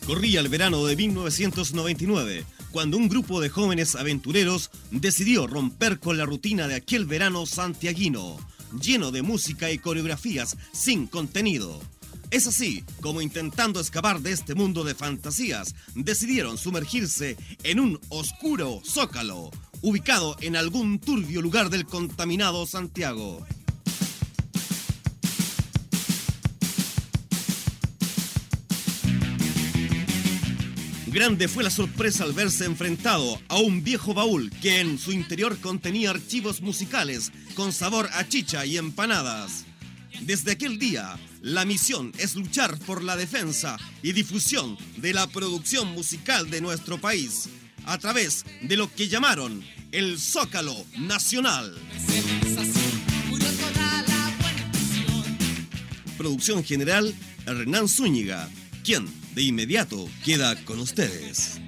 Corría el verano de 1999, cuando un grupo de jóvenes aventureros decidió romper con la rutina de aquel verano santiaguino, lleno de música y coreografías sin contenido. Es así como, intentando escapar de este mundo de fantasías, decidieron sumergirse en un oscuro zócalo, ubicado en algún turbio lugar del contaminado Santiago. Grande fue la sorpresa al verse enfrentado a un viejo baúl que en su interior contenía archivos musicales con sabor a chicha y empanadas. Desde aquel día, la misión es luchar por la defensa y difusión de la producción musical de nuestro país, a través de lo que llamaron el Zócalo Nacional. Producción general, Hernán Zúñiga, quien de inmediato queda con ustedes.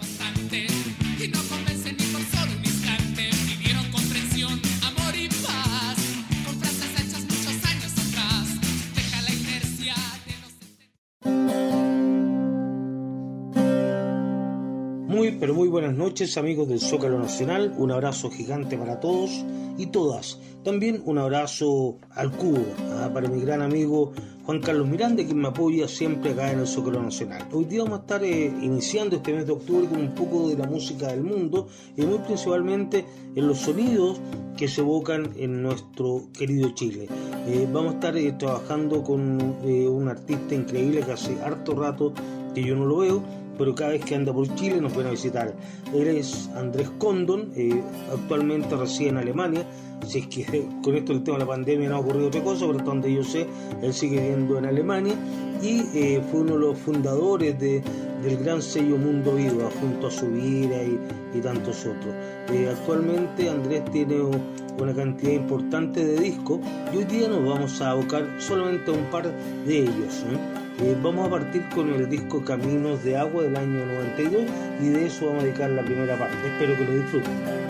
Pero muy buenas noches, amigos del Zócalo Nacional. Un abrazo gigante para todos y todas. También un abrazo al cubo, para mi gran amigo Juan Carlos Miranda, quien me apoya siempre acá en el Zócalo Nacional. Hoy día vamos a estar iniciando este mes de octubre con un poco de la música del mundo y muy principalmente en los sonidos que se evocan en nuestro querido Chile. Vamos a estar trabajando con un artista increíble que hace harto rato que yo no lo veo, pero cada vez que anda por Chile nos viene a visitar. Él es Andrés Condon, actualmente reside en Alemania. Si es que con esto el tema de la pandemia no ha ocurrido otra cosa, pero hasta donde yo sé, él sigue viviendo en Alemania y fue uno de los fundadores del gran sello Mundo Viva, junto a Subira y tantos otros. Actualmente Andrés tiene una cantidad importante de discos y hoy día nos vamos a abocar solamente a un par de ellos. Vamos a partir con el disco Caminos de Agua del año 92 y de eso vamos a dedicar la primera parte. Espero que lo disfruten.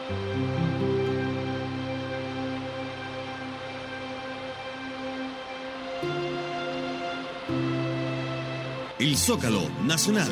El Zócalo Nacional.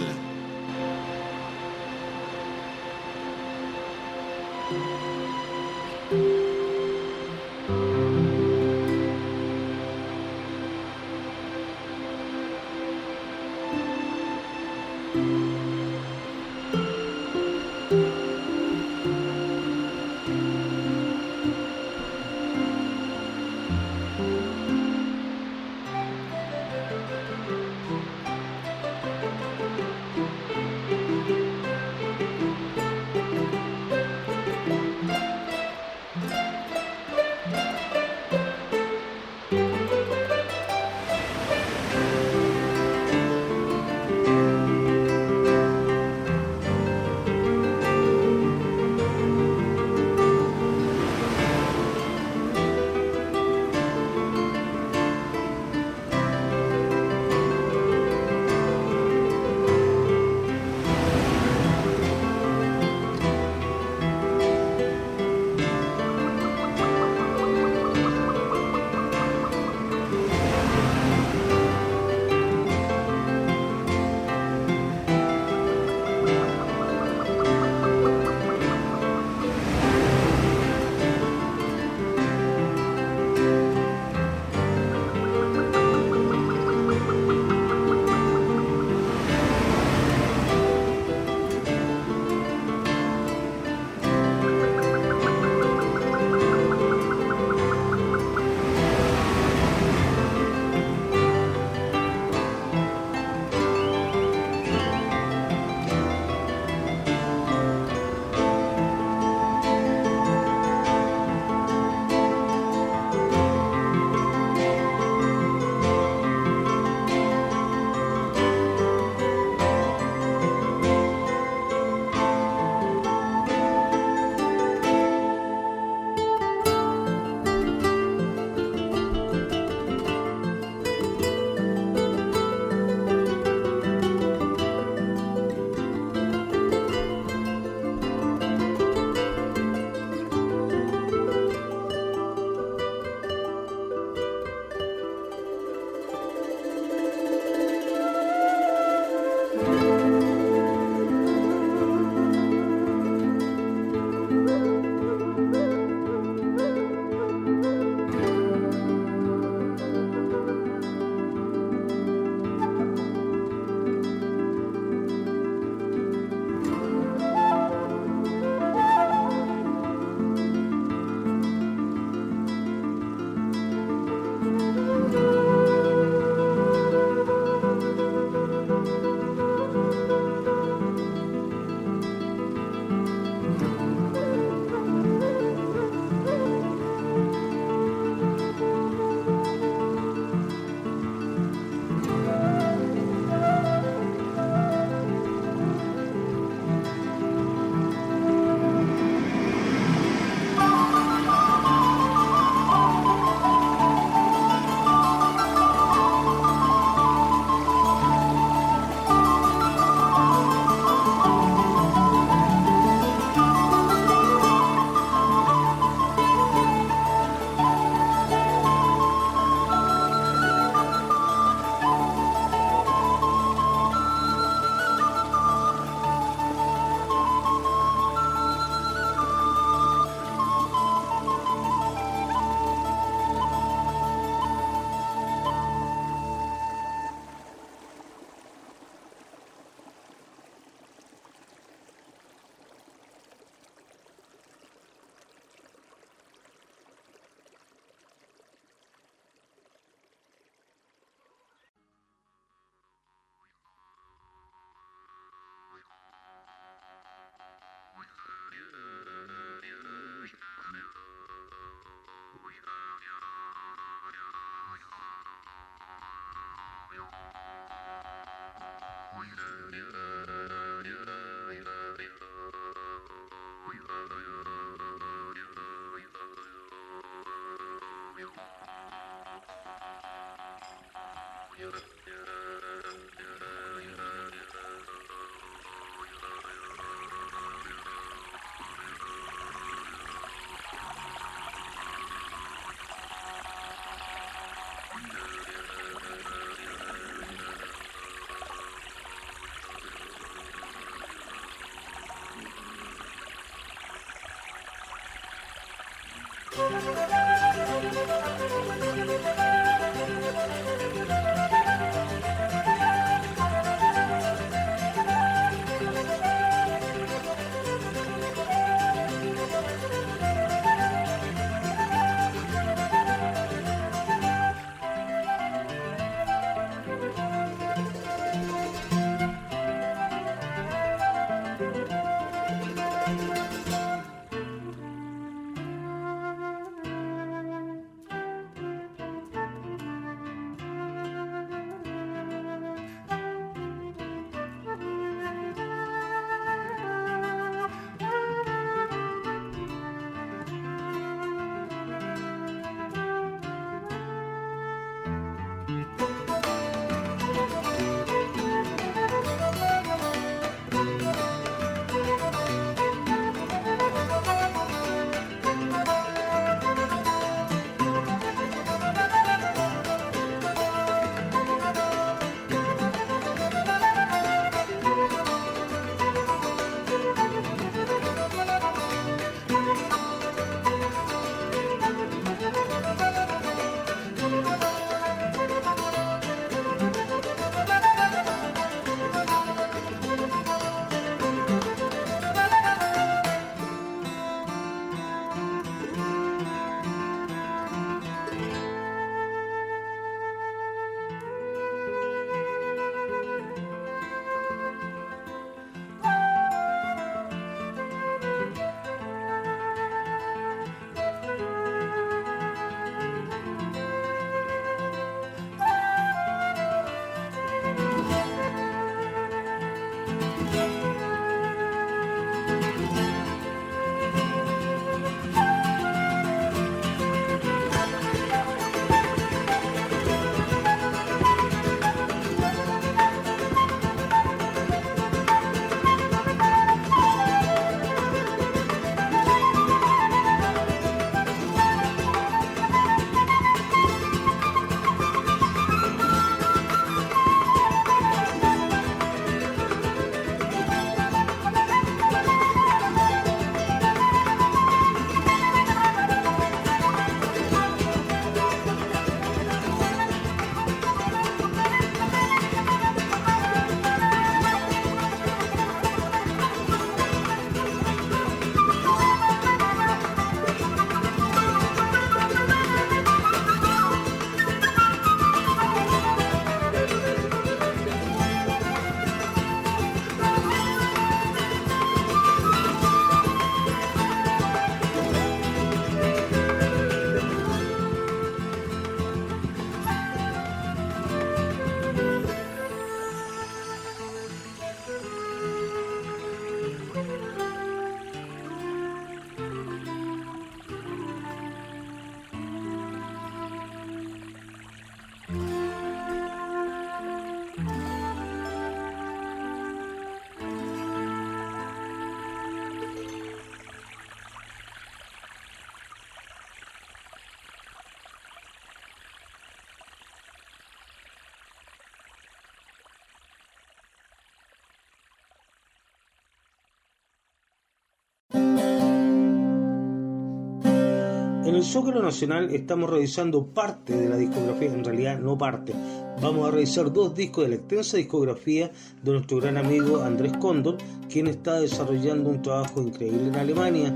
En el Zócalo Nacional estamos revisando parte de la discografía, en realidad no parte. Vamos a revisar 2 discos de la extensa discografía de nuestro gran amigo Andrés Condon, quien está desarrollando un trabajo increíble en Alemania,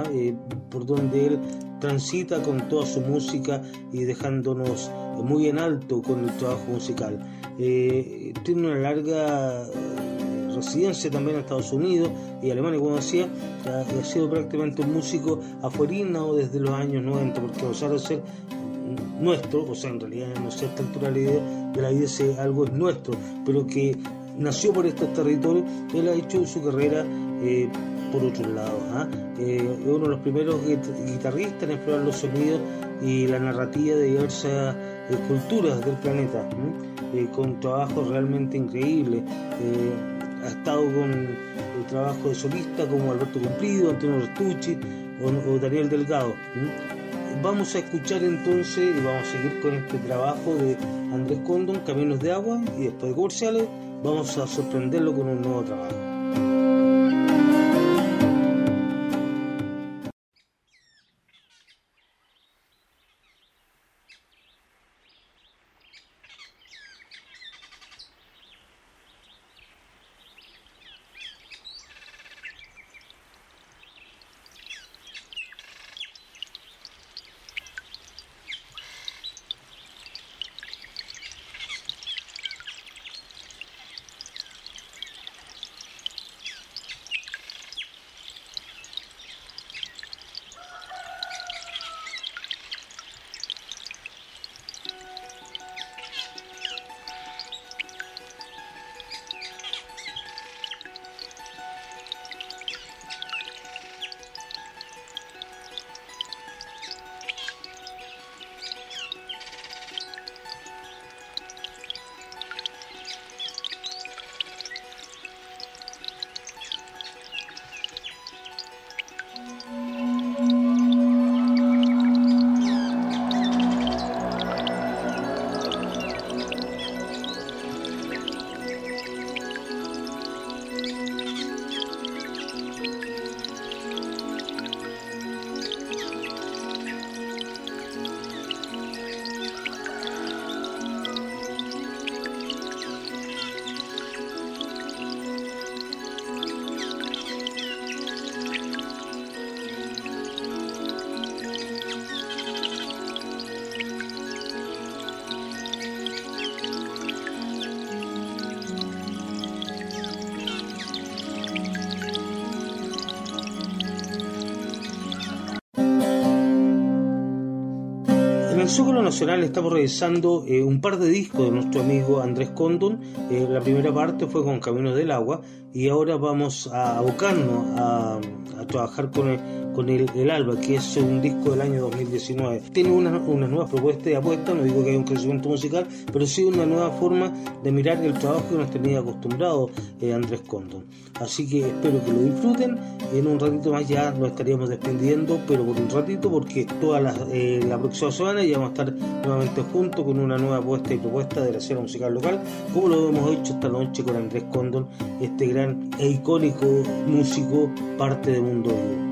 por donde él transita con toda su música y dejándonos muy en alto con el trabajo musical. Tiene una larga residencia también en Estados Unidos y Alemania, como decía, ha sido prácticamente un músico afuerino desde los años 90, porque a pesar de ser nuestro, o sea, en realidad no sé a esta altura de la vida si algo es nuestro, pero que nació por estos territorios, él ha hecho su carrera por otros lados. Es uno de los primeros guitarristas en explorar los sonidos y la narrativa de diversas culturas del planeta, con trabajos realmente increíbles. Ha estado con el trabajo de solista como Alberto Cumplido, Antonio Restucci o Daniel Delgado. Vamos a escuchar entonces y vamos a seguir con este trabajo de Andrés Condon, Caminos de Agua, y después de comerciales vamos a sorprenderlo con un nuevo trabajo. el Zócalo Nacional estamos revisando un par de discos de nuestro amigo Andrés Condon. La primera parte fue con Caminos del Agua y ahora vamos a abocarnos a trabajar con el Alba, que es un disco del año 2019. Tiene una nueva propuesta y apuesta, no digo que haya un crecimiento musical, pero sí una nueva forma de mirar el trabajo que nos tenía acostumbrado Andrés Condon. Así que espero que lo disfruten. En un ratito más ya nos estaríamos despidiendo, pero por un ratito, porque toda la próxima semana ya vamos a estar nuevamente juntos con una nueva apuesta y propuesta de la escena musical local, como lo hemos hecho esta noche con Andrés Condon, este gran e icónico músico, parte de Mundo Vivo.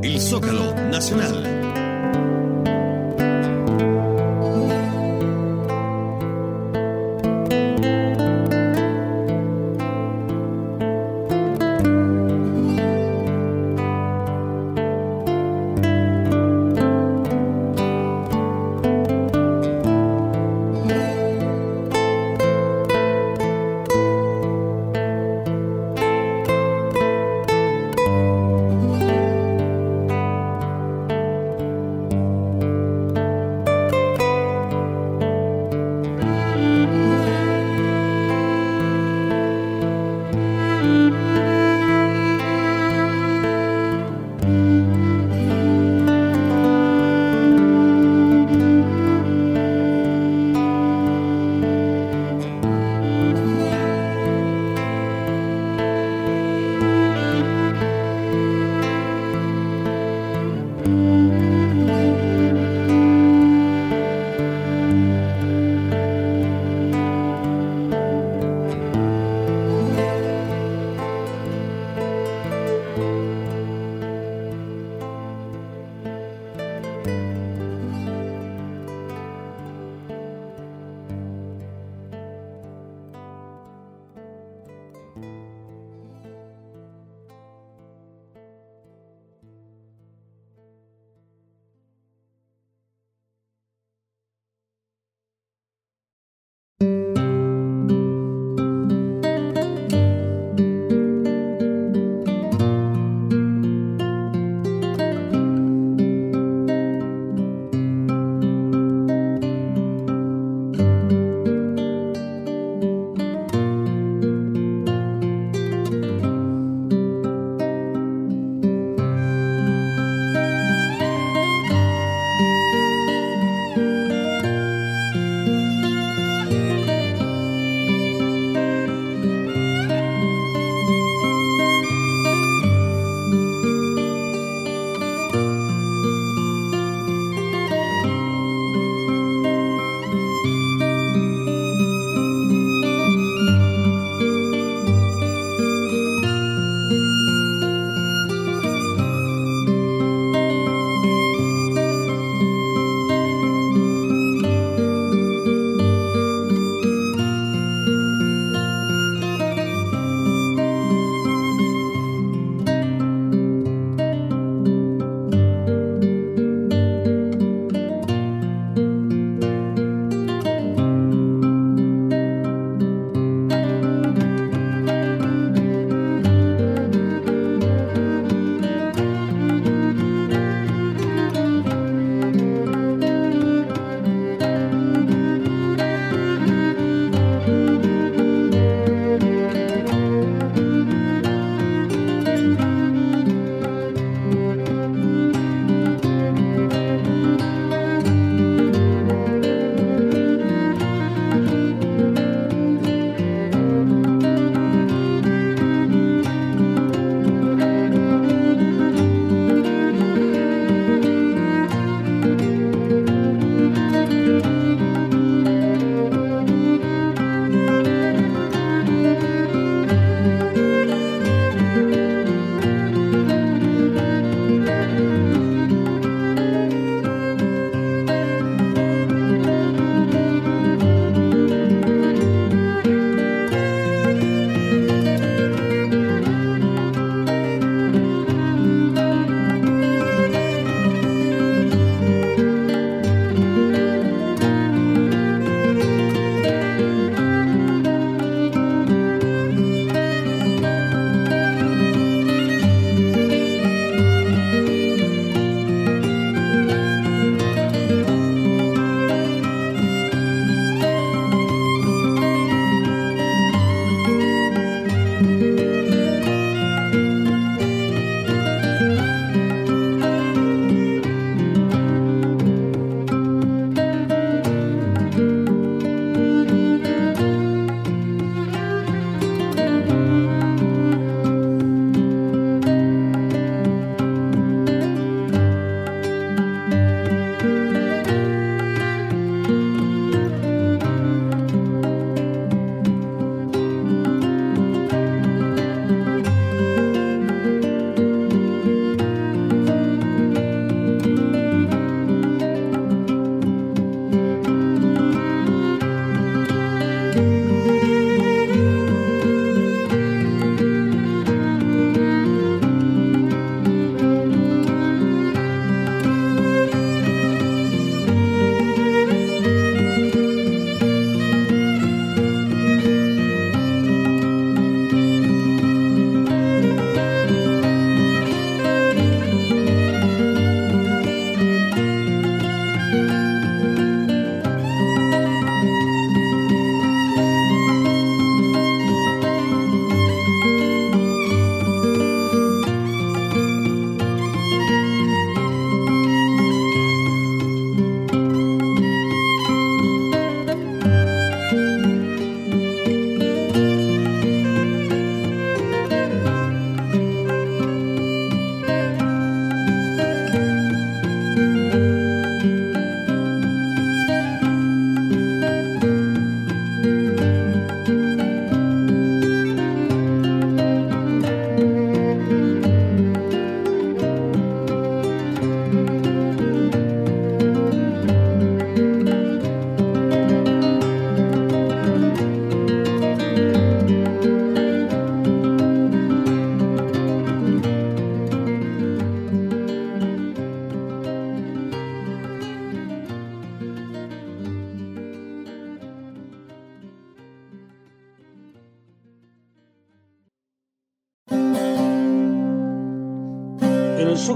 El Zócalo Nacional.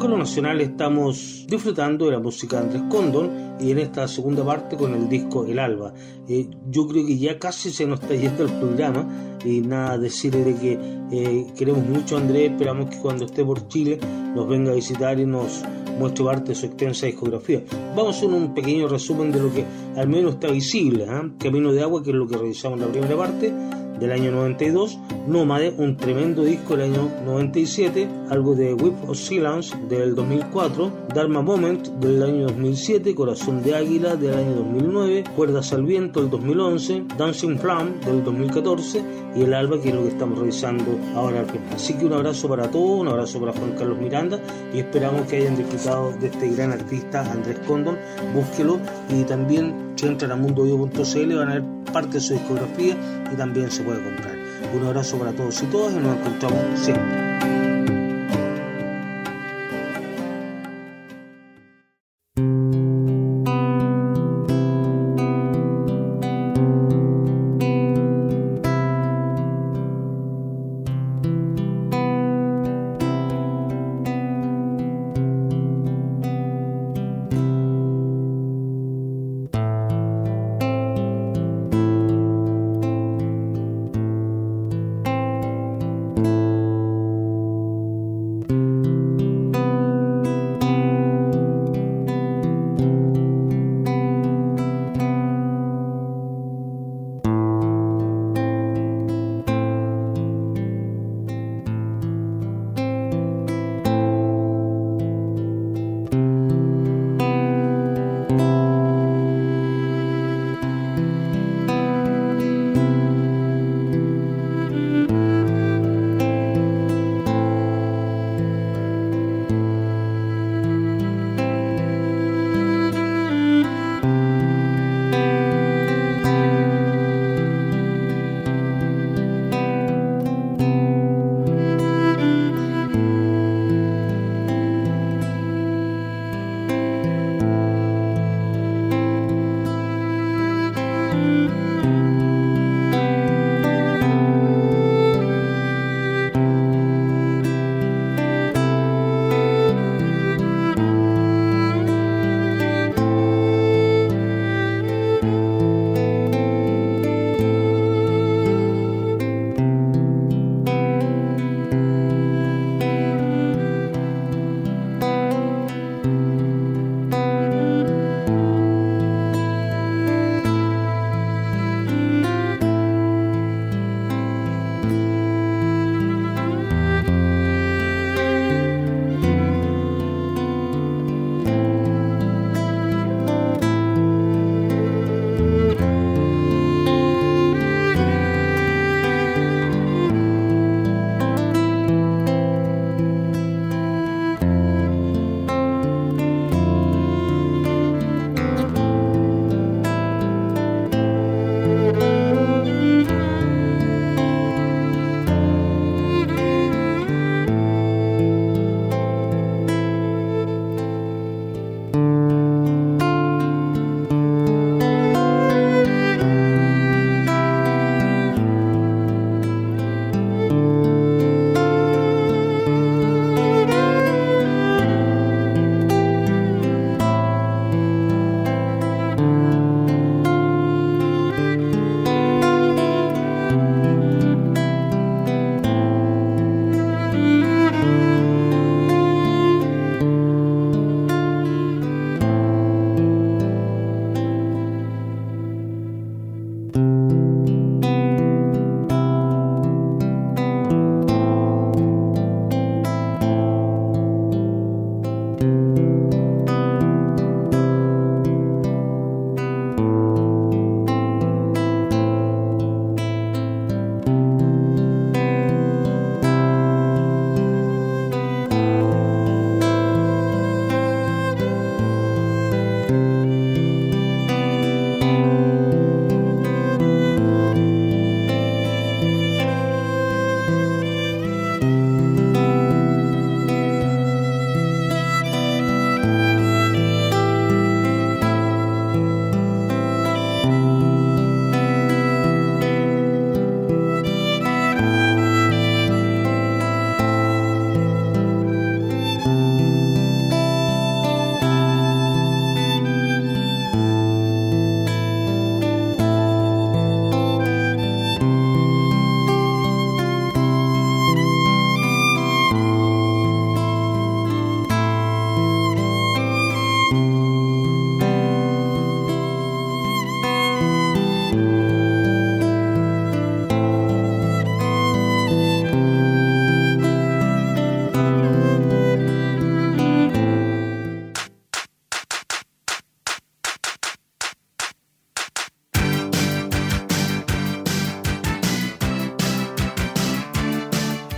Zócalo Nacional estamos disfrutando de la música de Andrés Cóndon y en esta segunda parte con el disco El Alba. Yo creo que ya casi se nos está yendo el programa y nada, decirle de que queremos mucho a Andrés, esperamos que cuando esté por Chile nos venga a visitar y nos muestre parte de su extensa discografía. Vamos a hacer un pequeño resumen de lo que al menos está visible. Camino de Agua, que es lo que revisamos en la primera parte, del año 92, Nómade, un tremendo disco del año 97, algo de Whip of Silence del 2004, Dharma Moment del año 2007, Corazón de Águila del año 2009, Cuerdas al Viento del 2011, Dancing Flame del 2014 y El Alba, que es lo que estamos revisando ahora al final. Así que un abrazo para todos, un abrazo para Juan Carlos Miranda y esperamos que hayan disfrutado de este gran artista Andrés Cóndon. Búsquelo y también si entran a mundovivo.cl van a ver parte de su discografía y también se puede comprar. Un abrazo para todos y todas y nos encontramos siempre.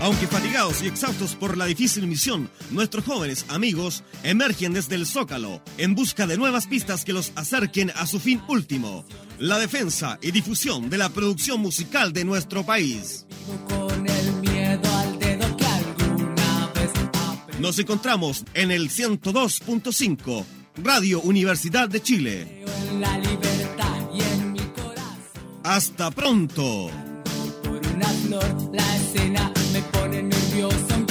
Aunque fatigados y exhaustos por la difícil misión, nuestros jóvenes amigos emergen desde el Zócalo en busca de nuevas pistas que los acerquen a su fin último, la defensa y difusión de la producción musical de nuestro país. Nos encontramos en el 102.5, Radio Universidad de Chile. Hasta pronto. Por una flor, la escena me pone nervioso.